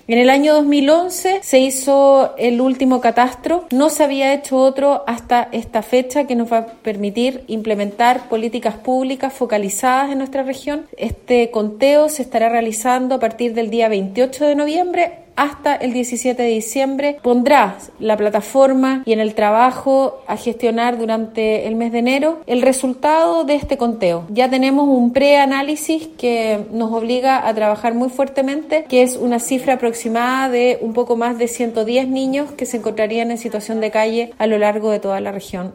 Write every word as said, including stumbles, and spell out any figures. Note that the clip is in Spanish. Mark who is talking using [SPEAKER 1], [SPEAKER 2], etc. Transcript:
[SPEAKER 1] En el año dos mil once se hizo el último catastro, no se había hecho otro hasta esta fecha que nos va a permitir implementar políticas públicas focalizadas en nuestra región. Este conteo se estará realizando a partir del día veintiocho de noviembre hasta el diecisiete de diciembre. Pondrá la plataforma y en el trabajo a gestionar durante el mes de enero el resultado de este conteo. Ya tenemos un preanálisis que nos obliga a trabajar muy fuertemente, que es una cifra aproximada de un poco más de ciento diez niños que se encontrarían en situación de calle a lo largo de toda la región.